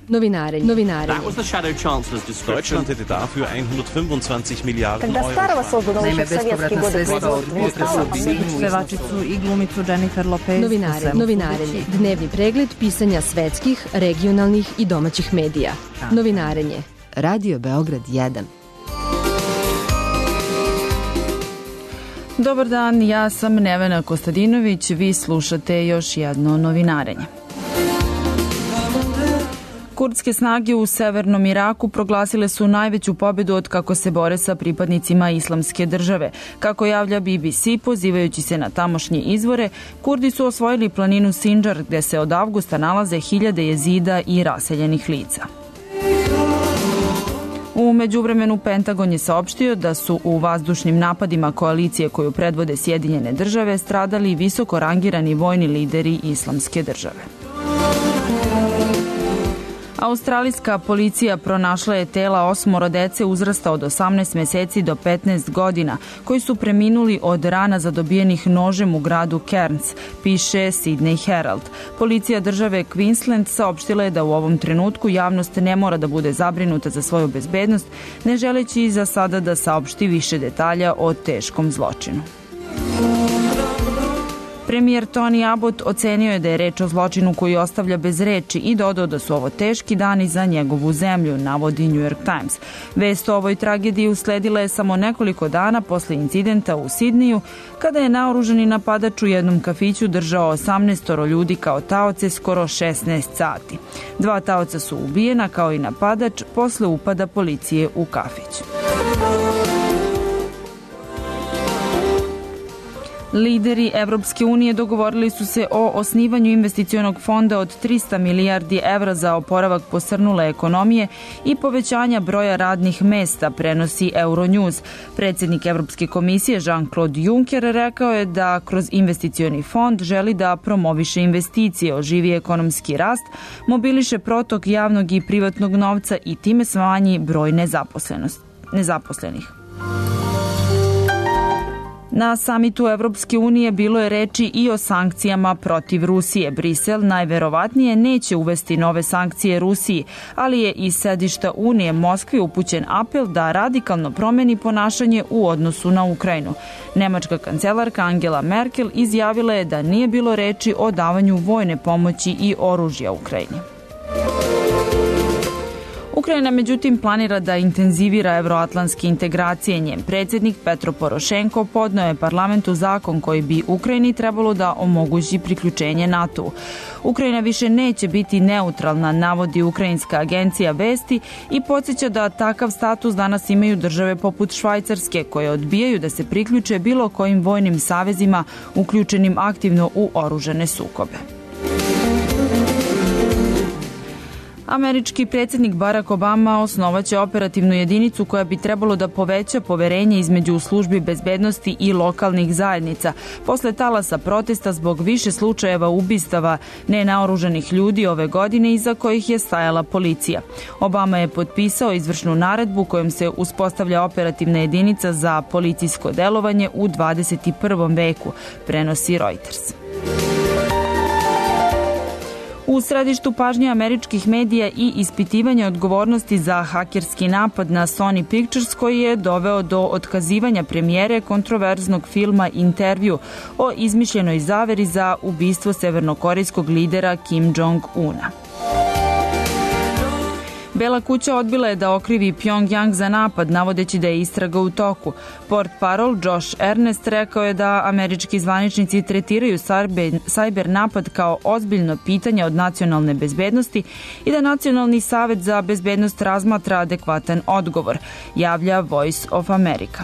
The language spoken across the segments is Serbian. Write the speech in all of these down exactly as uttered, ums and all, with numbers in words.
Novinarenje. Novinarenje. Deutschland hätte dafür hundertfünfundzwanzig Milliarden Когда старого создано еще в советские годы производства, pevačicu i glumicu Jennifer Lopez. Novinarenje. Novinarenje. Dnevni pregled pisanja svetskih, regionalnih i domaćih medija. Novinarenje. Radio Beograd jedan. Dobar dan, ja sam Nevena Kostadinović, vi slušate još jedno novinarenje. Kurdske snage u severnom Iraku proglasile su najveću pobedu od kako se bore sa pripadnicima islamske države. Kako javlja B B C, pozivajući se na tamošnje izvore, Kurdi su osvojili planinu Sinjar, gde se od avgusta nalaze hiljade jezida i raseljenih lica. U međuvremenu Pentagon je saopštio da su u vazdušnim napadima koalicije koju predvode Sjedinjene države stradali visoko rangirani vojni lideri islamske države. Australijska policija pronašla je tela osmoro dece uzrasta od osamnaest meseci do petnaest godina, koji su preminuli od rana zadobijenih nožem u gradu Cairns, piše Sydney Herald. Policija države Queensland saopštila je da u ovom trenutku javnost ne mora da bude zabrinuta za svoju bezbednost, ne želeći za sada da saopšti više detalja o teškom zločinu. Premijer Tony Abbott ocenio je da je reč o zločinu koji ostavlja bez reči i dodao da su ovo teški dani za njegovu zemlju, navodi New York Times. Vest o ovoj tragediji usledila je samo nekoliko dana posle incidenta u Sidneju, kada je naoružani napadač u jednom kafiću držao osamnaest ljudi kao taoce skoro šesnaest sati. Dva taoca su ubijena kao i napadač posle upada policije u kafić. Lideri Evropske unije dogovorili su se o osnivanju investicionog fonda od trista milijardi evra za oporavak posrnule ekonomije i povećanja broja radnih mesta, prenosi Euronews. Predsjednik Evropske komisije Jean-Claude Juncker rekao je da kroz investicioni fond želi da promoviše investicije, oživi ekonomski rast, mobiliše protok javnog i privatnog novca i time smanji broj nezaposlenih. Na samitu Evropske unije bilo je reči i o sankcijama protiv Rusije. Brisel najverovatnije neće uvesti nove sankcije Rusiji, ali je iz sedišta Unije Moskvi upućen apel da radikalno promeni ponašanje u odnosu na Ukrajinu. Nemačka kancelarka Angela Merkel izjavila je da nije bilo reči o davanju vojne pomoći i oružja Ukrajini. Ukrajina, međutim, planira da intenzivira evroatlantske integracije. Njen predsjednik Petro Porošenko podneo je parlamentu zakon koji bi Ukrajini trebalo da omogući priključenje NATO-u. Ukrajina više neće biti neutralna, navodi Ukrajinska agencija Vesti i podsjeća da takav status danas imaju države poput Švajcarske, koje odbijaju da se priključe bilo kojim vojnim savezima uključenim aktivno u oružane sukobe. Američki predsjednik Barack Obama osnovaće operativnu jedinicu koja bi trebalo da poveća poverenje između službi bezbednosti i lokalnih zajednica posle talasa protesta zbog više slučajeva ubistava nenaoružanih ljudi ove godine iza kojih je stajala policija. Obama je potpisao izvršnu naredbu kojom se uspostavlja operativna jedinica za policijsko delovanje u dvadeset prvom veku, prenosi Reuters. U središtu pažnje američkih medija i ispitivanja odgovornosti za hakerski napad na Sony Pictures koji je doveo do otkazivanja premijere kontroverznog filma Intervju o izmišljenoj zaveri za ubistvo severnokorejskog lidera Kim Jong-una. Bela kuća odbila je da okrivi Pyongyang za napad, navodeći da je istraga u toku. Portparol Josh Ernest rekao je da američki zvaničnici tretiraju sajber napad kao ozbiljno pitanje od nacionalne bezbednosti i da Nacionalni savet za bezbednost razmatra adekvatan odgovor, javlja Voice of America.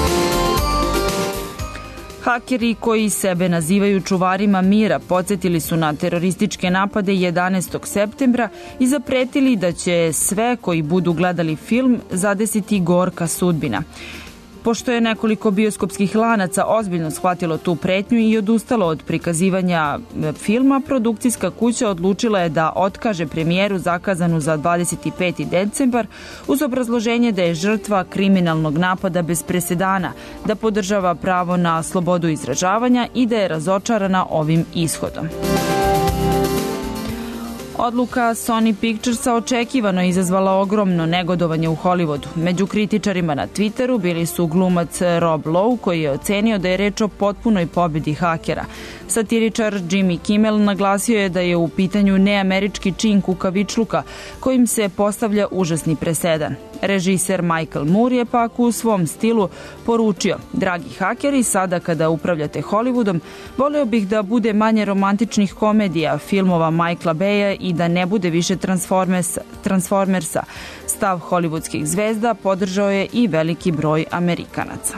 Hakeri koji sebe nazivaju čuvarima mira podsjetili su na terorističke napade jedanaestog septembra i zapretili da će sve koji budu gledali film zadesiti gorka sudbina. Pošto je nekoliko bioskopskih lanaca ozbiljno shvatilo tu pretnju i odustalo od prikazivanja filma, produkcijska kuća odlučila je da otkaže premijeru zakazanu za dvadeset peti decembar uz obrazloženje da je žrtva kriminalnog napada bez presedana, da podržava pravo na slobodu izražavanja i da je razočarana ovim ishodom. Odluka Sony Picturesa očekivano je izazvala ogromno negodovanje u Hollywoodu. Među kritičarima na Twitteru bili su glumac Rob Lowe, koji je ocenio da je reč o potpunoj pobedi hakera. Satiričar Jimmy Kimmel naglasio je da je u pitanju neamerički čin kukavičluka kojim se postavlja užasni presedan. Režiser Michael Moore je pak u svom stilu poručio: dragi hakeri, sada kada upravljate Hollywoodom, voleo bih da bude manje romantičnih komedija, filmova Michaela Baya i da ne bude više Transformersa. Transformersa. Stav hollywoodskih zvezda podržao je i veliki broj Amerikanaca.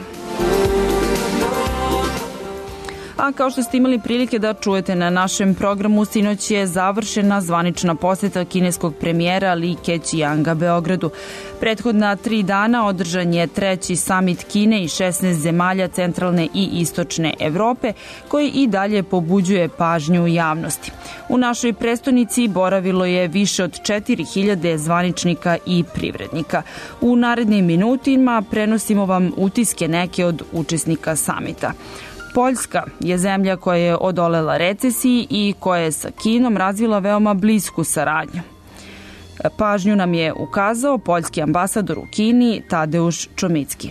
A kao što ste imali prilike da čujete na našem programu, sinoć je završena zvanična poseta kineskog premijera Li Keqianga Beogradu. Prethodna tri dana održan je treći samit Kine i šesnaest zemalja centralne i istočne Evrope, koji i dalje pobuđuje pažnju javnosti. U našoj prestonici boravilo je više od četiri hiljade zvaničnika i privrednika. U narednim minutima prenosimo vam utiske neke od učesnika samita. Poljska je zemlja koja je odolela recesiji i koja je sa Kinom razvila veoma blisku saradnju. Pažnju nam je ukazao poljski ambasador u Kini Tadeusz Čomicki.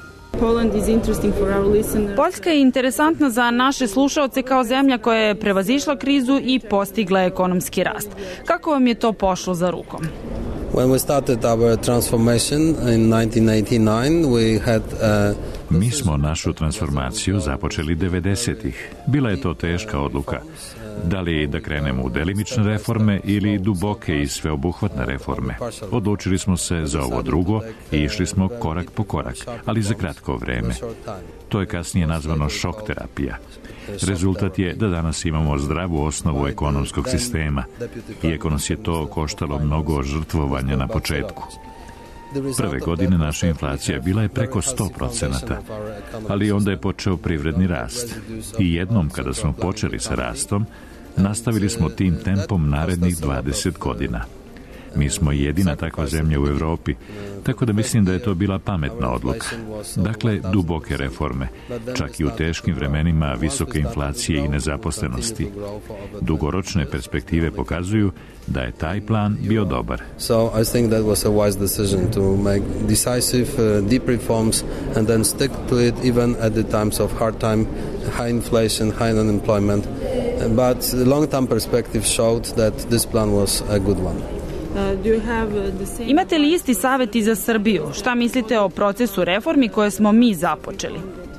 Poljska je interesantna za naše slušaoce kao zemlja koja je prevazišla krizu i postigla ekonomski rast. Kako vam je to pošlo za rukom? When we started our transformation in nineteen eighty-nine, we had uh, Mi smo našu transformaciju započeli devedesetih. Bila je to teška odluka. Da li da krenemo u delimične reforme ili duboke i sveobuhvatne reforme. Odlučili smo se za ovo drugo i išli smo korak po korak, ali za kratko vreme. To je kasnije nazvano šok terapija. Rezultat je da danas imamo zdravu osnovu ekonomskog sistema, iako nas je to koštalo mnogo žrtvovanja na početku. Prve godine naša inflacija bila je preko sto procenata, ali onda je počeo privredni rast. I jednom kada smo počeli sa rastom, nastavili smo tim tempom narednih dvadeset godina. Mi smo jedina takva zemlja u Evropi, tako da mislim da je to bila pametna odluka. Dakle, duboke reforme, čak i u teškim vremenima visoke inflacije i nezaposlenosti. Dugoročne perspektive pokazuju da je taj plan bio dobar. So I think that was a wise decision to make decisive, uh, deep reforms and then stick to it even at the times of hard time, high inflation, high unemployment. But the long-term perspective showed that this plan was a good one. Imate li isti savjet i za Srbiju? Šta mislite o procesu reformi koje smo mi započeli?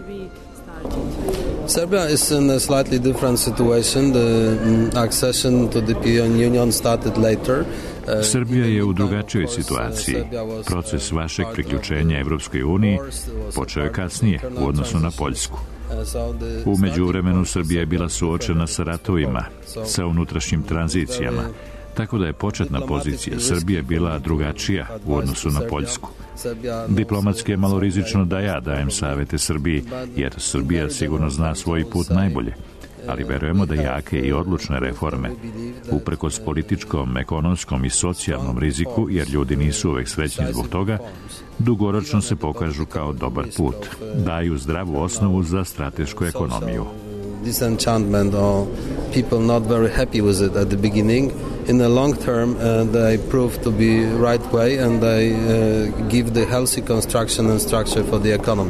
Serbia is in a slightly different situation. The accession to the European Union started later. Srbija je u drugačijoj situaciji. Proces vašeg priključenja Evropskoj uniji počeo je kasnije u odnosu na Poljsku. U međuvremenu Srbija je bila suočena sa ratovima, sa unutrašnjim tranzicijama, tako da je početna pozicija Srbije bila drugačija u odnosu na Poljsku. Diplomatski je malo rizično da ja dajem savete Srbiji, jer Srbija sigurno zna svoj put najbolje. Ali verujemo da jake i odlučne reforme, uprkos političkom, ekonomskom i socijalnom riziku, jer ljudi nisu uvek srećni zbog toga, dugoročno se pokažu kao dobar put. Daju zdravu osnovu za stratešku ekonomiju. Disenchantment or people not very happy with it at the beginning. In the long term, uh, they prove to be right way and they uh, give the healthy construction and structure for the economy.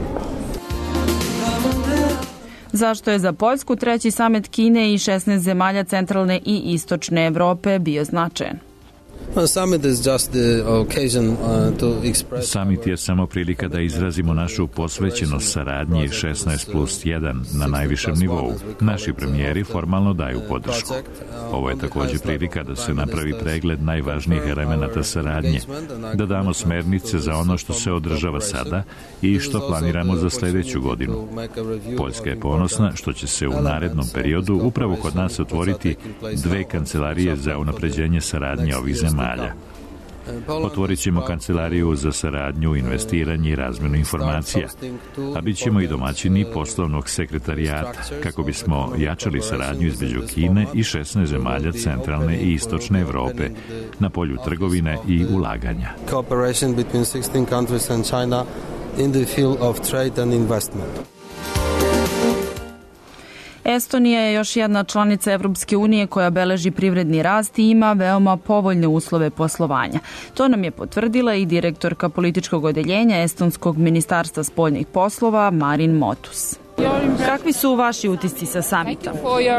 Zašto je za Poljsku treći samit Kine i šesnaest zemalja centralne i istočne Evrope bio značajan? Samit je samo prilika da izrazimo našu posvećenost saradnji šesnaest plus jedan na najvišem nivou. Naši premijeri formalno daju podršku. Ovo je također prilika da se napravi pregled najvažnijih elemenata saradnje, da damo smernice za ono što se održava sada i što planiramo za sljedeću godinu. Poljska je ponosna što će se u narednom periodu upravo kod nas otvoriti dve kancelarije za unapređenje saradnje ovih zemalja. Otvorit ćemo kancelariju za saradnju, investiranje i razmjenu informacija, a bit ćemo i domaćini poslovnog sekretarijata, kako bismo jačali saradnju između Kine i šesnaest zemalja centralne i istočne Evrope na polju trgovine i ulaganja. Cooperation between sixteen countries and China in the field of trade and investment. Estonija je još jedna članica Evropske unije koja beleži privredni rast i ima veoma povoljne uslove poslovanja. To nam je potvrdila i direktorka političkog odeljenja Estonskog ministarstva spoljnih poslova Marin Motus. Kakvi su vaši utisci sa samita?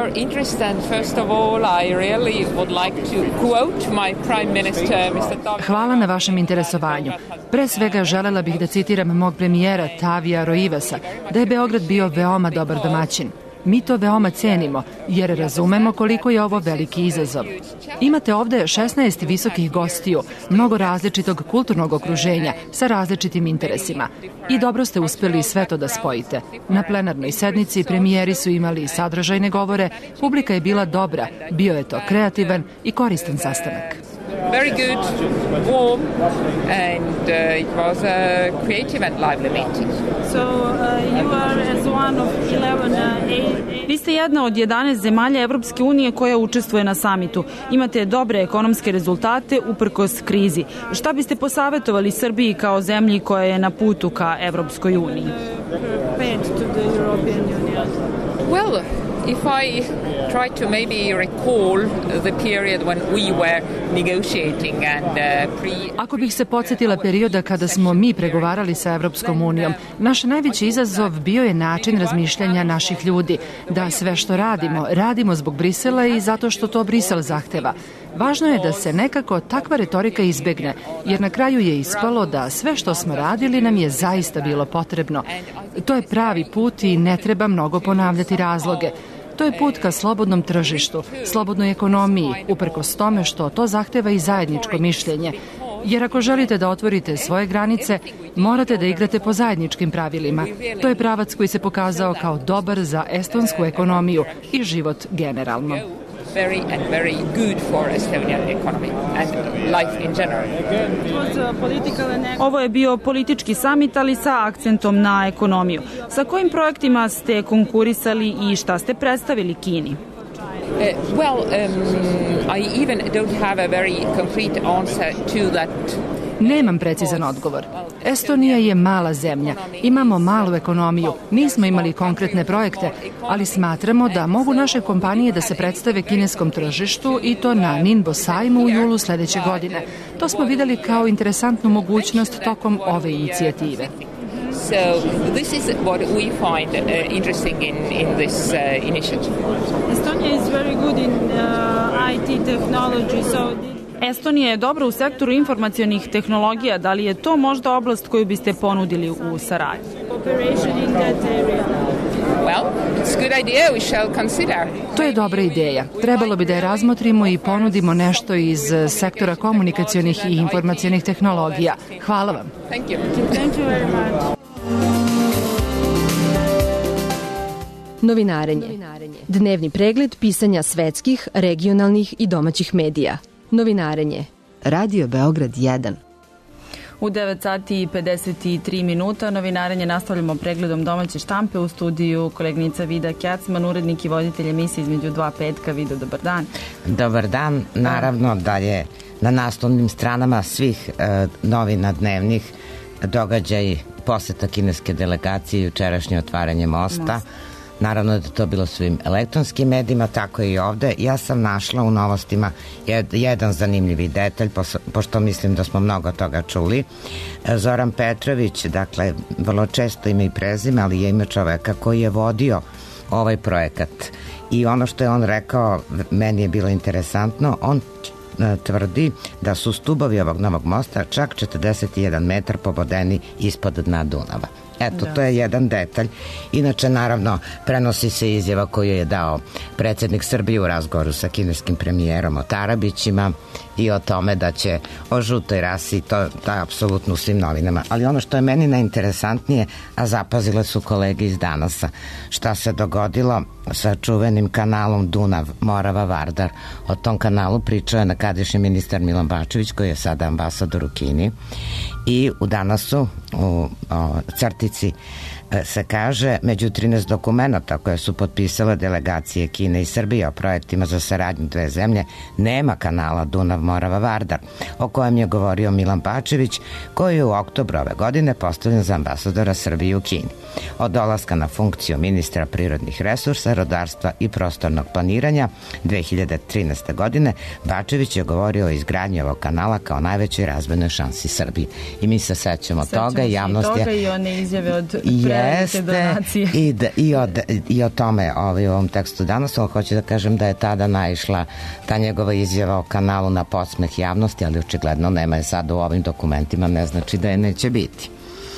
Hvala na vašem interesovanju. Pre svega želela bih da citiram mog premijera Tavija Roivasa, da je Beograd bio veoma dobar domaćin. Mi to veoma cenimo, jer razumemo koliko je ovo veliki izazov. Imate ovde šesnaest visokih gostiju, mnogo različitog kulturnog okruženja, sa različitim interesima. I dobro ste uspeli sve to da spojite. Na plenarnoj sednici premijeri su imali sadržajne govore, publika je bila dobra, bio je to kreativan i koristan sastanak. Very good, warm, and uh, it was a creative and lively meeting. So uh, you are as one of eleven. Uh, Vi ste jedna od jedanaest zemalja Evropske unije koja učestvuje na samitu. Imate dobre ekonomske rezultate uprkos krizi. Šta biste posavetovali Srbiji kao zemlji koja je na putu ka Evropskoj uniji? Well, if I try to maybe recall the period when we were negotiating and uh, pre... Ako bih se podsjetila perioda kada smo mi pregovarali sa Evropskom unijom, naš najveći izazov bio je način razmišljanja naših ljudi, da sve što radimo, radimo zbog Brisela i zato što to Brisel zahteva. Važno je da se nekako takva retorika izbegne, jer na kraju je ispalo da sve što smo radili nam je zaista bilo potrebno. To je pravi put i ne treba mnogo ponavljati razloge. To je put ka slobodnom tržištu, slobodnoj ekonomiji, uprkos tome što to zahteva i zajedničko mišljenje. Jer ako želite da otvorite svoje granice, morate da igrate po zajedničkim pravilima. To je pravac koji se pokazao kao dobar za estonsku ekonomiju i život generalno. Very and very good for Estonian economy and life in general. Ovo je bio politički samit, ali sa akcentom na ekonomiju. Sa kojim projektima ste konkurisali i šta ste predstavili Kini? Uh, well, um, I even don't have a very concrete answer to that. Nemam precizan odgovor. Estonija je mala zemlja, imamo malu ekonomiju, nismo imali konkretne projekte, ali smatramo da mogu naše kompanije da se predstave kineskom tržištu i to na Ningbo sajmu u julu sledeće godine. To smo videli kao interesantnu mogućnost tokom ove inicijative. So this is what we find uh, interesting in, in this uh, initiative. Estonia is very good in uh, I T technology, so Estonija je dobra u sektoru informacionih tehnologija. Da li je to možda oblast koju biste ponudili u saradnji? Well, it's a good idea. We shall consider. To je dobra ideja. Trebalo bi da je razmotrimo i ponudimo nešto iz sektora komunikacionih i informacionih tehnologija. Hvala vam. Thank you. Thank you very much. Novinarenje. Dnevni pregled pisanja svetskih, regionalnih i domaćih medija. Novinarenje. Radio Beograd jedan. U devet sati i pedeset tri minuta novinarenje nastavljamo pregledom domaće štampe. U studiju kolegnica Vida Kjacman, urednik i voditelj emisije Između dva petka. Vida, dobar dan. Dobar dan. Naravno da je na naslovnim stranama svih e, novina dnevnih događaj poseta kineske delegacije i jučerašnje otvaranje mosta. Most. Naravno da je to bilo svim elektronskim medijima, tako i ovde. Ja sam našla u novostima jed, jedan zanimljivi detalj, pošto mislim da smo mnogo toga čuli. Zoran Petrović, dakle, vrlo često ima i prezime, ali je ime čoveka koji je vodio ovaj projekat. I ono što je on rekao, meni je bilo interesantno, on tvrdi da su stubovi ovog novog mosta čak četrdeset jedan metar pobodeni ispod dna Dunava. Eto, da. To je jedan detalj. Inače, naravno, prenosi se izjava koju je dao predsjednik Srbije u razgovoru sa kineskim premijerom o Tarabićima i o tome da će o žutoj rasi, to, to je apsolutno u svim novinama. Ali ono što je meni najinteresantnije, a zapazile su kolege iz Danasa, šta se dogodilo sa čuvenim kanalom Dunav, Morava, Vardar. O tom kanalu pričao je nekadašnji ministar Milan Bačević, koji je sada ambasador u Kini. I u Danasu, u o, crti politici se kaže, među trinaest dokumenta koje su potpisale delegacije Kine i Srbije o projektima za saradnju dve zemlje nema kanala Dunav-Morava-Vardar, o kojem je govorio Milan Pačević, koji je u oktobru ove godine postavljen za ambasadora Srbije u Kini. Od dolaska na funkciju ministra prirodnih resursa, rudarstva i prostornog planiranja dve hiljade trinaeste. godine Bačević je govorio o izgradnji ovog kanala kao najvećoj razvojnoj šansi Srbije. I mi se sećamo toga i javnost je... toga i one izjave od prevelike donacije. I, da, i, od, i o tome ovaj, u ovom tekstu danas, ali hoću da kažem da je tada naišla ta njegova izjava o kanalu na podsmeh javnosti, ali očigledno nema je sad u ovim dokumentima, ne znači da je neće biti.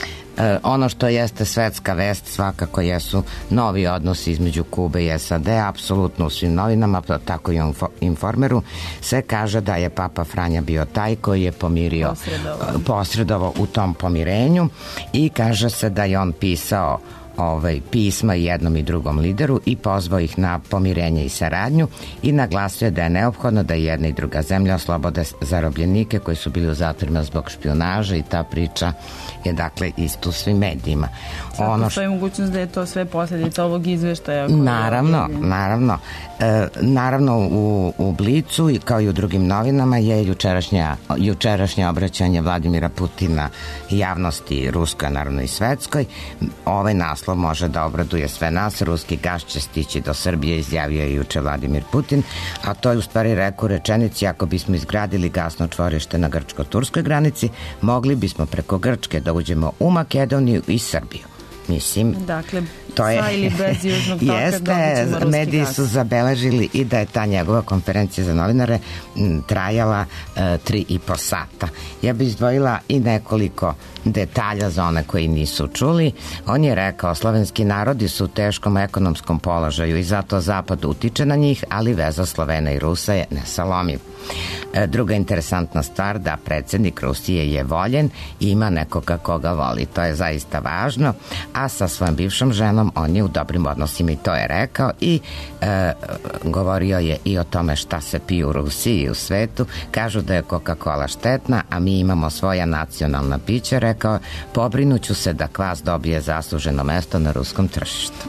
E, ono što jeste svetska vest svakako jesu novi odnosi između Kube i S A D, apsolutno u svim novinama, tako i u Informeru se kaže da je Papa Franja bio taj koji je pomirio, posredovao, posredovao u tom pomirenju i kaže se da je on pisao ovaj, pisma jednom i drugom lideru i pozvao ih na pomirenje i saradnju i naglasio je da je neophodno da jedna i druga zemlja oslobode zarobljenike koji su bili u zatvorima zbog špijunaže i ta priča je dakle isto u svim medijima. Sad ono postoji mogućnost da je to sve posljedica ovog izveštaja? Naravno, naravno. E, naravno u, u Blicu i kao i u drugim novinama je jučerašnja, jučerašnje obraćanje Vladimira Putina javnosti ruskoj, naravno i svetskoj. Ovaj naslov može da obraduje sve nas. Ruski gas će stići do Srbije, izjavio je juče Vladimir Putin, a to je u stvari rekao u rečenici: ako bismo izgradili gasno čvorište na grčko-turskoj granici, mogli bismo preko Grčke da uđemo u Makedoniju i Srbiju. Mislim, dakle, to je, sa ili bez južnog toka jeste, mediji su zabeležili i da je ta njegova konferencija za novinare m, trajala e, tri i po sata. Ja bih izdvojila i nekoliko detalja za one koji nisu čuli. On je rekao: slovenski narodi su u teškom ekonomskom položaju i zato Zapad utiče na njih, ali veza Slovena i Rusa je nesalomiv. E, druga interesantna stvar, da predsjednik Rusije je voljen i ima nekoga koga voli. To je zaista važno, a sa svojom bivšom ženom on je u dobrim odnosima i to je rekao i e, govorio je i o tome šta se pije u Rusiji i u svetu. Kažu da je Coca-Cola štetna, a mi imamo svoja nacionalna pića, rekao, pobrinuću se da kvas dobije zasluženo mesto na ruskom tržištu.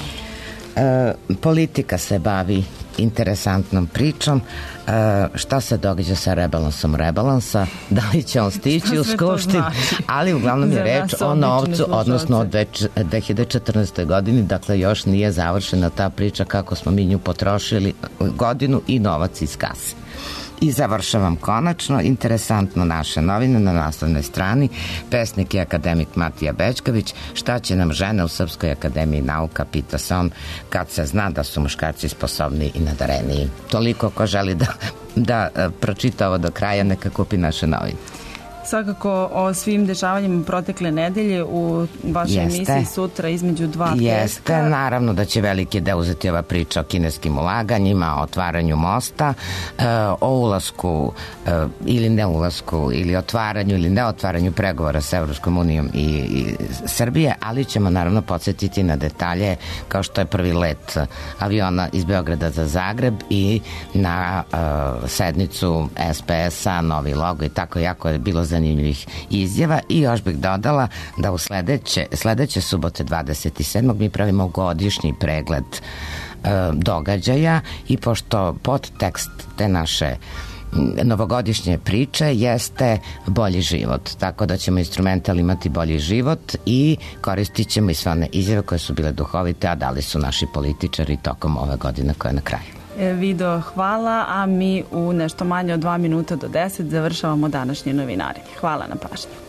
E, politika se bavi interesantnom pričom. E, šta se događa sa rebalansom rebalansa, da li će on stići u skupštinu, ali uglavnom je reč o novcu, odnosno od dve hiljade četrnaeste. godini, dakle još nije završena ta priča kako smo mi nju potrošili godinu i novac iz kase. I završavam konačno, interesantno naše novine na naslovnoj strani, pesnik i akademik Matija Bećković: šta će nam žene u Srpskoj akademiji nauka, pita se on, kad se zna da su muškarci sposobniji i nadareniji. Toliko ko želi da, da pročita ovo do kraja, neka kupi naše novine. Svakako o svim dešavanjima protekle nedelje u vašoj Jeste. emisiji sutra između dva petka. Jeste, naravno da će veliki deo uzeti ova priča o kineskim ulaganjima, o otvaranju mosta, o ulasku ili ne ulasku, ili otvaranju ili ne otvaranju pregovora sa Evropskom unijom i, i Srbije, ali ćemo naravno podsjetiti na detalje kao što je prvi let aviona iz Beograda za Zagreb i na uh, sednicu S P S-a, novi logo i tako, jako je bilo zanimljivih izjava. I još bih dodala da u sledeće, sledeće subote dvadeset sedmog mi pravimo godišnji pregled e, događaja i pošto podtekst te naše novogodišnje priče jeste bolji život, tako da ćemo instrumental imati bolji život i koristit ćemo i sve one izjave koje su bile duhovite, a dali su naši političari tokom ove godine koja je na kraju. Vido, hvala, a mi u nešto manje od dva minuta do deset završavamo današnje novinarenje. Hvala na pažnju.